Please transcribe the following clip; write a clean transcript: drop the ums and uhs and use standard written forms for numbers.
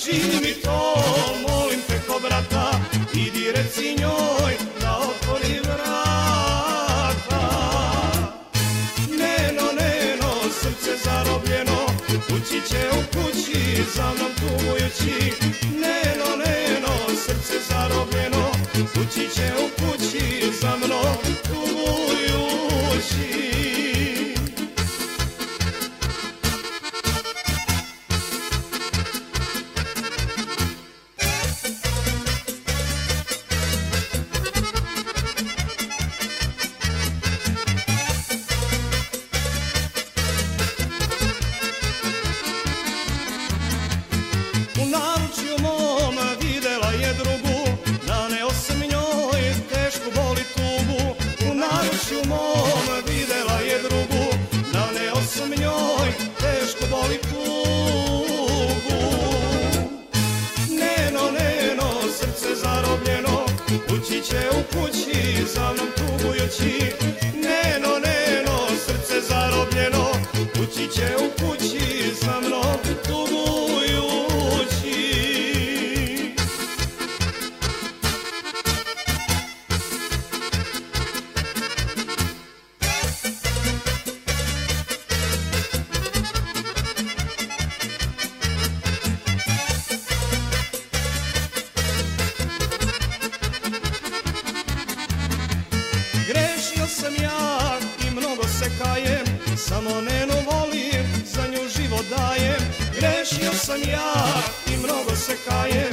učini mi to, molim te ko brata, idi reci njoj da otvori vrata. Neno, neno, srce zarobljeno, kući će u kući, za mnom tugujući. Neno, neno, srce zarobljeno, kući će u kući, za mnom tugujući. U naručju mom videla je drugu, naneo sam njoj tešku bol i tugu. U naručju mom videla je drugu, naneo sam njoj tešku bol i tugu. Neno, neno, srce zarobljeno, kući će u kući, za mnom tugujući. Neno, neno, srce zarobljeno, kući će u kući, za mnom tugujući. Grešio sam ja i mnogo se kajem, samo Nenu volim, za nju život dajem. Grešio sam ja i mnogo se kajem,